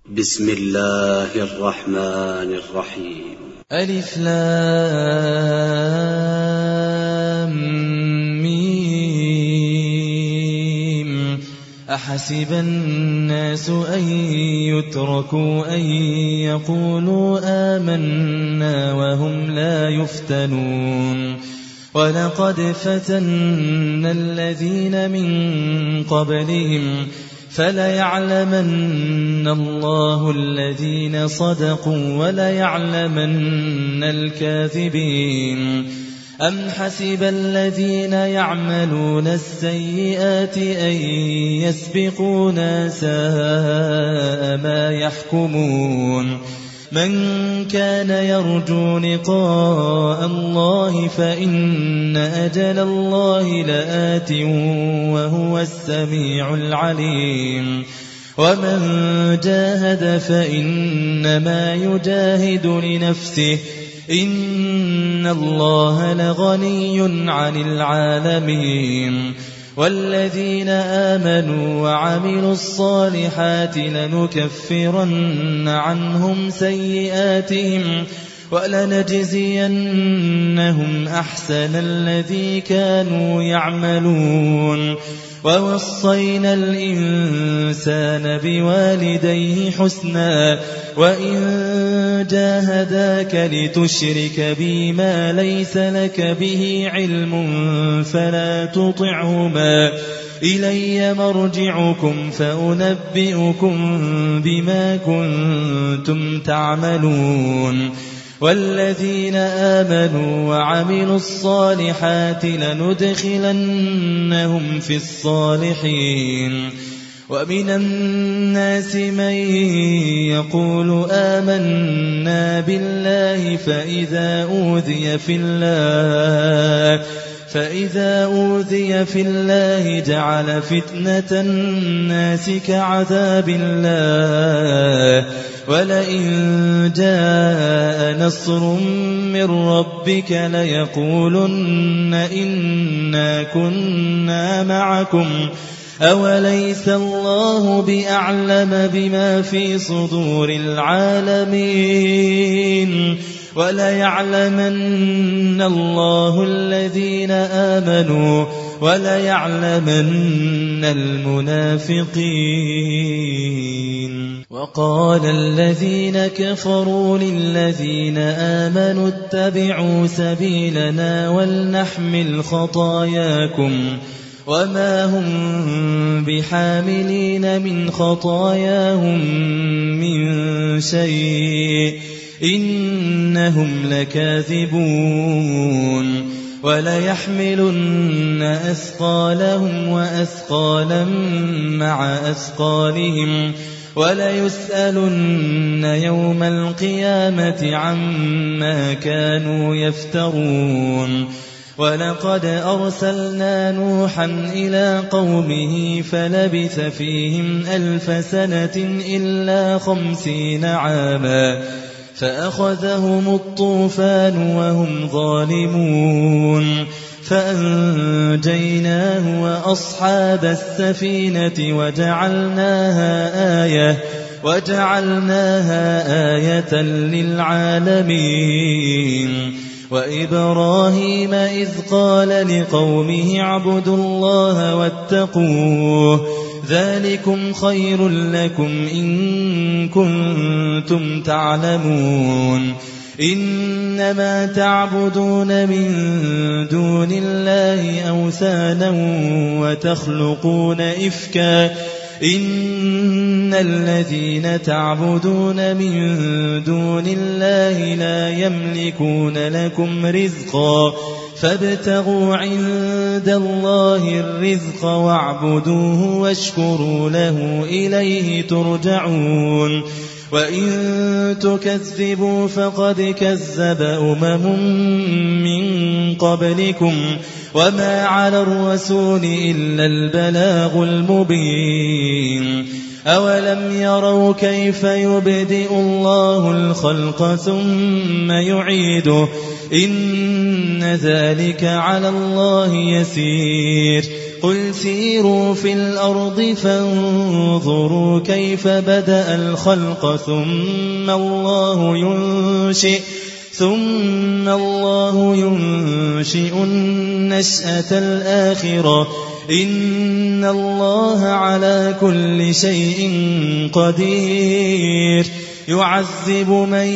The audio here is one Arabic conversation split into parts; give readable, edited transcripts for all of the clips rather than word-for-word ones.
بسم الله الرحمن الرحيم. ألف لام ميم. أحسب الناس أن يتركوا أن يقولوا آمنا وهم لا يفتنون ولقد فتنا الذين من قبلهم فليعلمن الله الذين صدقوا وليعلمن الكاذبين. أم حسب الذين يعملون السيئات أن يسبقونا ساء ما يحكمون. من كان يرجو لقاء الله فإن أجل الله لآت وهو السميع العليم. ومن جاهد فإنما يجاهد لنفسه إن الله لغني عن العالمين. والذين آمنوا وعملوا الصالحات لنكفرن عنهم سيئاتهم ولنجزينهم أحسن الذي كانوا يعملون. ووصينا الإنسان بوالديه حسنا وإن جاهداك لتشرك بي ما ليس لك به علم فلا تطعهما إلي مرجعكم فأنبئكم بما كنتم تعملون. والذين آمنوا وعملوا الصالحات لندخلنهم في الصالحين. ومن الناس من يقول آمنا بالله فإذا أوذي في الله جعل فتنة الناس كعذاب الله. ولئن جاء نصر من ربك ليقولن إنا كنا معكم أوليس الله بأعلم بما في صدور العالمين. وليعلمن الله الذين آمنوا وليعلمن المنافقين. وقال الذين كفروا للذين آمنوا اتبعوا سبيلنا ولنحمل خطاياكم وما هم بحاملين من خطاياهم من شيء إنهم لكاذبون. وليحملن أثقالهم وأثقالا مع أثقالهم وليسألن يوم القيامة عما كانوا يفترون. ولقد أرسلنا نوحا إلى قومه فلبث فيهم 1000 سنة إلا 50 عاما فأخذهم الطوفان وهم ظالمون فأنجيناه وأصحاب السفينة وجعلناها آية للعالمين. وإبراهيم إذ قال لقومه اعبدوا الله واتقوه ذلكم خير لكم إن كنتم تعلمون. إنما تعبدون من دون الله أوثانا وتخلقون إفكا إن الذين تعبدون من دون الله لا يملكون لكم رزقا فابتغوا عند الله الرزق واعبدوه واشكروا له إليه ترجعون. وإن تكذبوا فقد كذب من قبلكم وما على الرسول إلا البلاغ المبين. أولم يروا كيف يبدئ الله الخلق ثم يعيده إن ذلك على الله يسير. قل سيروا في الأرض فانظروا كيف بدأ الخلق ثم الله ينشئ النشأة الآخرة إن الله على كل شيء قدير يعذب من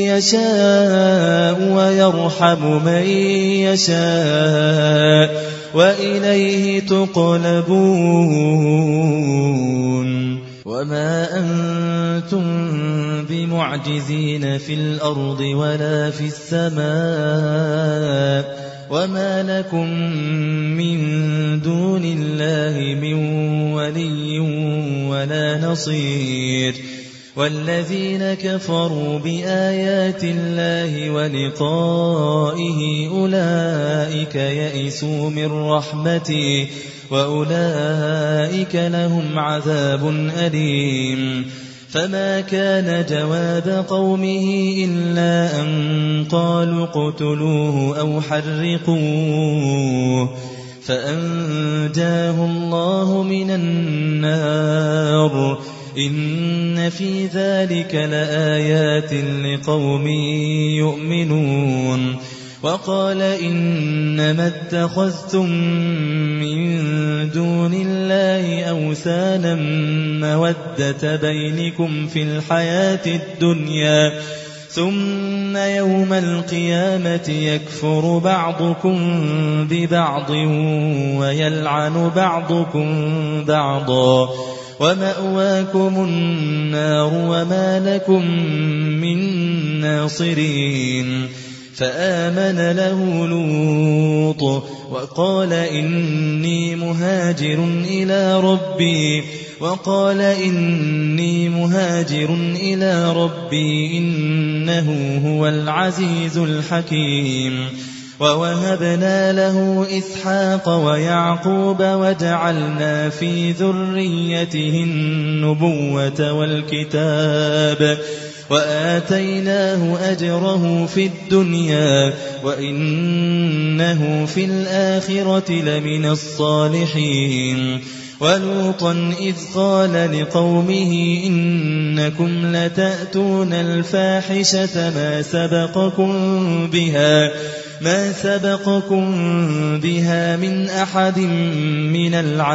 يشاء ويرحم من يشاء وإليه تقلبون وما أنتم بمعجزين في الأرض ولا في السماء وما لكم من دون الله من ولي ولا نصير والذين كفروا بآيات الله ولقائه أولئك يئسوا من رحمتي وأولئك لهم عذاب أليم فما كان جواب قومه إلا أن قالوا اقتلوه أو حرقوه فأنجاه الله من النار إن في ذلك لآيات لقوم يؤمنون وقال إنما اتخذتم من دون الله أوثانا مودة بينكم في الحياة الدنيا ثم يوم القيامة يكفر بعضكم ببعض ويلعن بعضكم بعضا ومأواكم النار وما لكم من ناصرين فآمن له لوط وقال إني مهاجر إلى ربي إنه هو العزيز الحكيم ووهبنا له إسحاق ويعقوب وجعلنا في ذريته النبوة والكتاب وآتيناه أجره في الدنيا وإنه في الآخرة لمن الصالحين ولوطا إذ قال لقومه إنكم لتأتون الفاحشة ما سبقكم بها من أحد من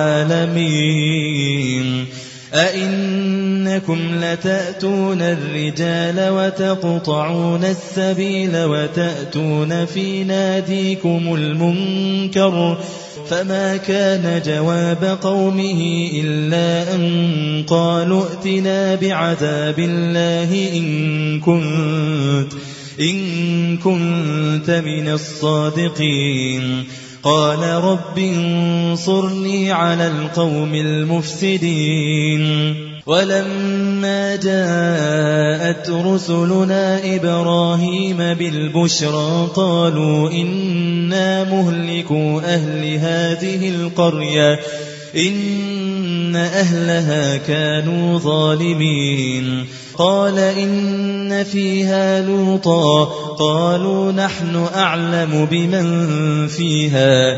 العالمين أئنكم لتأتون الرجال وتقطعون السبيل وتأتون في ناديكم المنكر فما كان جواب قومه إلا أن قالوا ائتنا بعذاب الله إن كنت من الصادقين قال رب انصرني على القوم المفسدين ولما جاءت رسلنا إبراهيم بالبشرى قالوا إنا مهلكو أهل هذه القرية إن أهلها كانوا ظالمين قال إن فيها لوطا قالوا نحن أعلم بمن فيها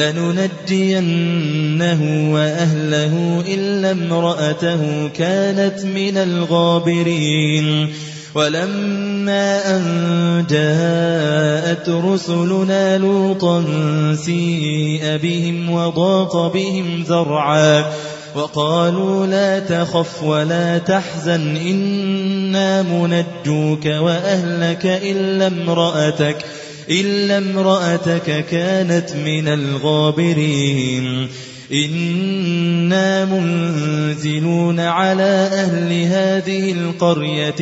لننجينه وأهله إلا امرأته كانت من الغابرين ولما أن جاءت رسلنا لوطا سيء بهم وضاق بهم ذرعا وقالوا لا تخف ولا تحزن إنا منجوك وأهلك إلا امرأتك كانت من الغابرين إنا منزلون على أهل هذه القرية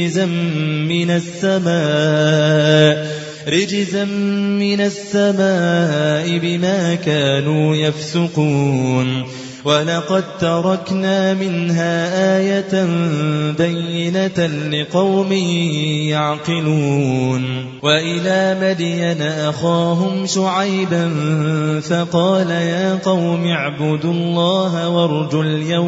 رجزا من السماء بما كانوا يفسقون ولقد تركنا منها آية بينة لقوم يعقلون وإلى مدين أخاهم شعيبا فقال يا قوم اعبدوا الله وارجوا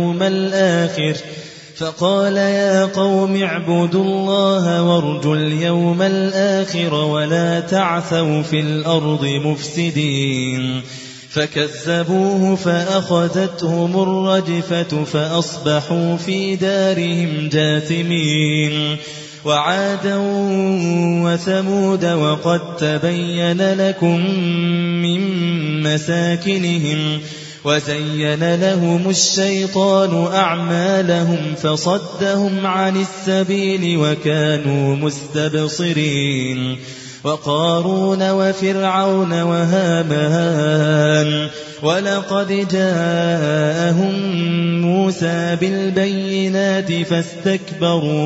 اليوم الآخر ولا تعثوا في الأرض مفسدين فكذبوه فأخذتهم الرجفة فأصبحوا في دارهم جاثمين وعادا وثمود وقد تبين لكم من مساكنهم وزين لهم الشيطان أعمالهم فصدهم عن السبيل وكانوا مستبصرين وقارون وفرعون وهامان ولقد جاءهم موسى بالبينات فاستكبروا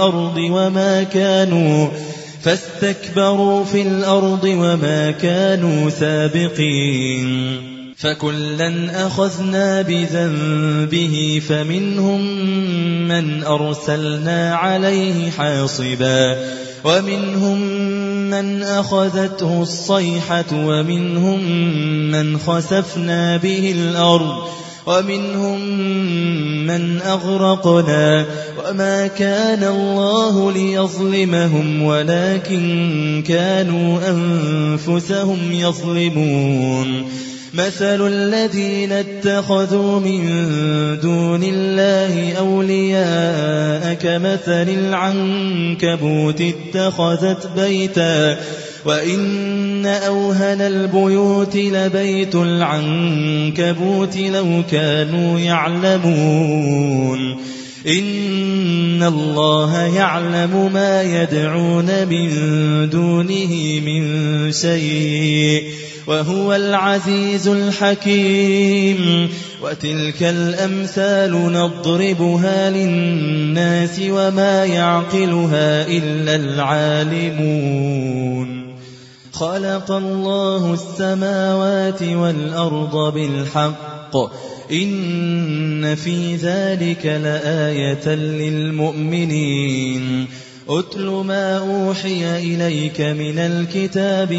في الأرض وما كانوا سابقين فكلا أخذنا بذنبه فمنهم من أرسلنا عليه حاصبا ومنهم من أخذته الصيحة ومنهم من خسفنا به الأرض ومنهم من أغرقنا وما كان الله ليظلمهم ولكن كانوا أنفسهم يظلمون مثل الذين اتخذوا من دون الله أولياء كمثل العنكبوت اتخذت بيتا وإن أوهن البيوت لبيت العنكبوت لو كانوا يعلمون إن الله يعلم ما يدعون من دونه من شيء وهو العزيز الحكيم وتلك الأمثال نضربها للناس وما يعقلها إلا العالمون خلق الله السماوات والأرض بالحق إن في ذلك لآية للمؤمنين أتل ما أوحي إليك من الكتاب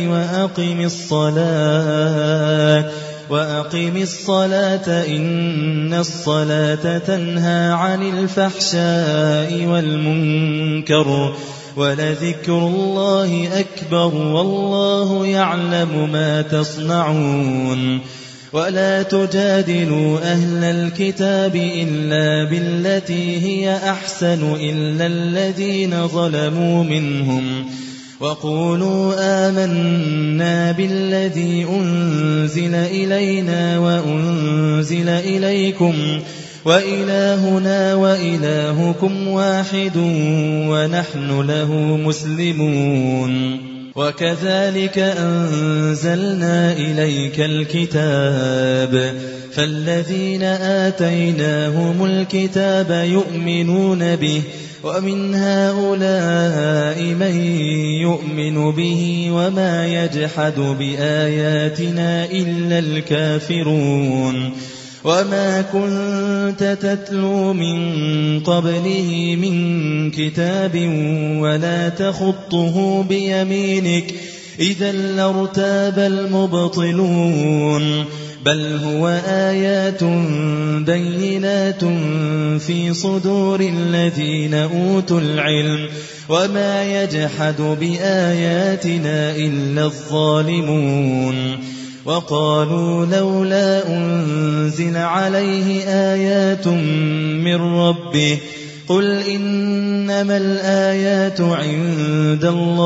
وأقم الصلاة إن الصلاة تنهى عن الفحشاء والمنكر ولذكر الله أكبر والله يعلم ما تصنعون ولا تجادلوا أهل الكتاب إلا بالتي هي أحسن إلا الذين ظلموا منهم وقولوا آمنا بالذي أنزل إلينا وأنزل إليكم وإلهنا وإلهكم واحد ونحن له مسلمون وكذلك أنزلنا إليك الكتاب فالذين آتيناهم الكتاب يؤمنون به ومن هؤلاء من يؤمن به وما يجحد بآياتنا إلا الكافرون وما كنت تتلو من قبله من كتاب ولا تخطه بيمينك إذا لارتاب المبطلون بل هو آيات بينات في صدور الذين أوتوا العلم وما يجحد بآياتنا إلا الظالمون وقالوا لولا أنزل عليه آيات من ربه قل إنما الآيات عند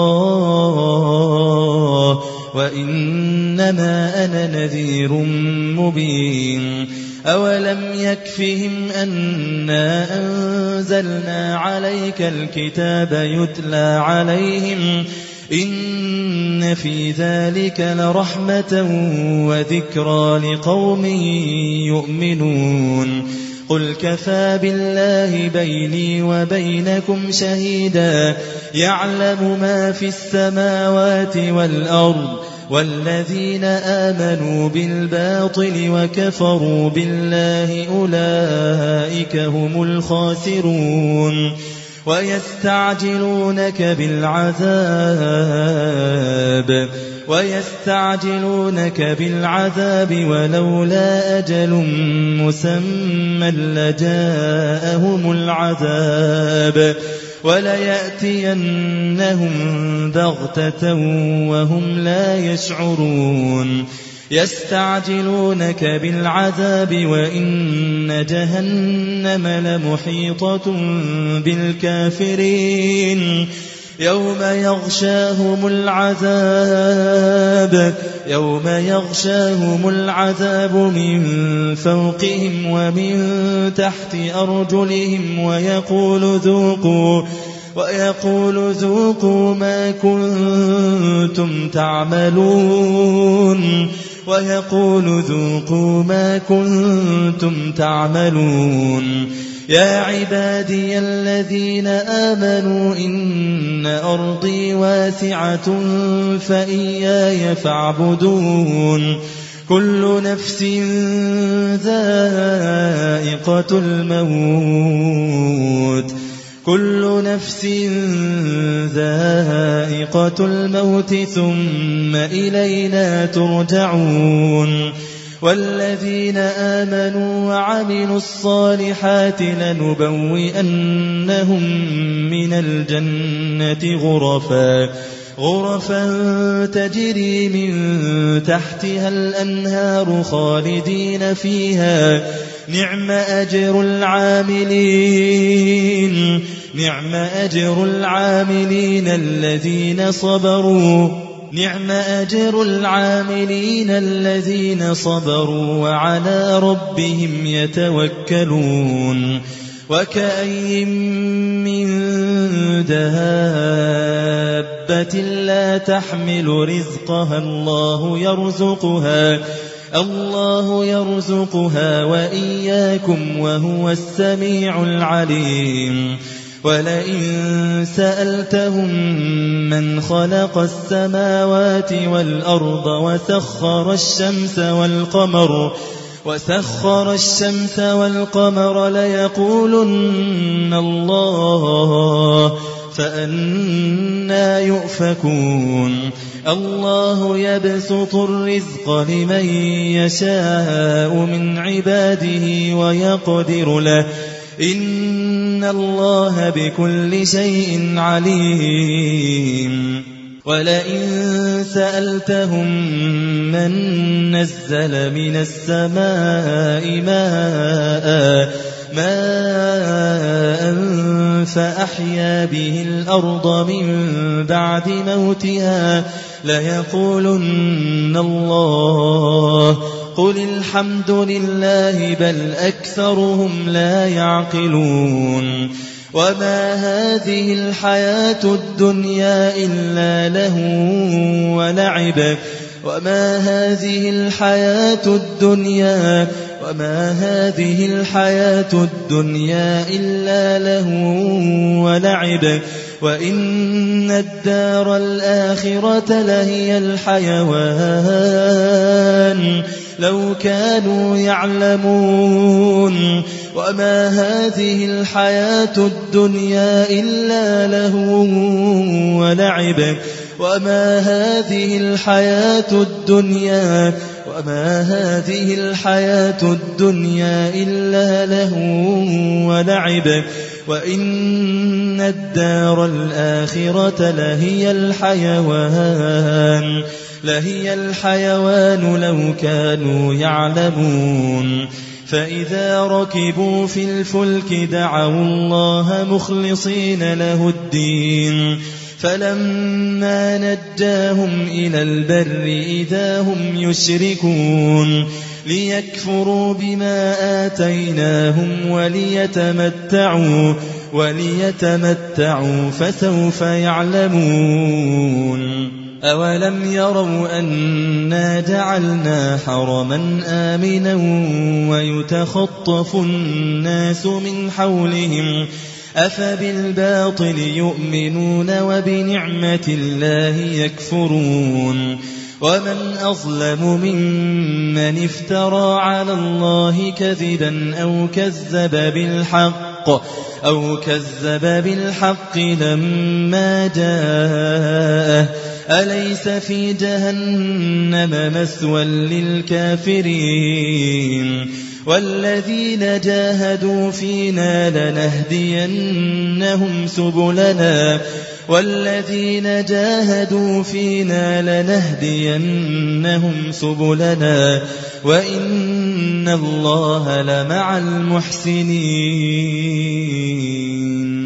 الله وإنما أنا نذير مبين أولم يكفهم أنا أنزلنا عليك الكتاب يتلى عليهم إن في ذلك لرحمة وذكرى لقوم يؤمنون قل كفى بالله بيني وبينكم شهيدا يعلم ما في السماوات والأرض والذين آمنوا بالباطل وكفروا بالله أولئك هم الخاسرون ويستعجلونك بالعذاب ولولا أجل مسمى لجاءهم العذاب وليأتينهم بغتة وهم لا يشعرون يستعجلونك بالعذاب وإن جهنم لمحيطة بالكافرين يوم يغشاهم العذاب من فوقهم ومن تحت أرجلهم ويقول ذوقوا ما كنتم تعملون يا عبادي الذين آمنوا إن أرضي واسعة فإياي فاعبدون كل نفس ذائقة الموت ثم إلينا ترجعون والذين آمنوا وعملوا الصالحات لنبوئنهم من الجنة غرفا تجري من تحتها الأنهار خالدين فيها نعم أجر العاملين الذين صبروا وعلى ربهم يتوكلون وكأين من دابة لا تحمل رزقها الله يرزقها وإياكم وهو السميع العليم ولئن سألتهم من خلق السماوات والأرض وسخر الشمس والقمر ليقولن الله فأنى يؤفكون الله يبسط الرزق لمن يشاء من عباده ويقدر له إن الله بكل شيء عليم ولئن سألتهم من نزل من السماء ماء فأحيا به الأرض من بعد موتها ليقولن الله قل الحمد لله بل أكثرهم لا يعقلون وما هذه الحياة الدنيا إلا لهو ولعب وما هذه الحياة الدنيا إلا لهو ولعب وإن الدار الآخرة لهي الحيوان لو كانوا يعلمون وما هذه الحياة الدنيا إلا لهو ولعب وما هذه الحياة الدنيا إلا لهو ولعب وإن الدار الآخرة لهي الحيوان لو كانوا يعلمون فإذا ركبوا في الفلك دعوا الله مخلصين له الدين فلما نجاهم إلى البر إذا هم يشركون ليكفروا بما آتيناهم وليتمتعوا فسوف يعلمون أولم يروا أنا جعلنا حرما آمنا ويتخطف الناس من حولهم أفبالباطل يؤمنون وبنعمة الله يكفرون ومن أظلم ممن افترى على الله كذبا أو كذب بالحق لما جاءه أليس في جهنم مثوى للكافرين والذين جاهدوا فينا لنهدينهم سبلنا والذين جاهدوا فينا لنهدينهم سبلنا وإن الله لمع المحسنين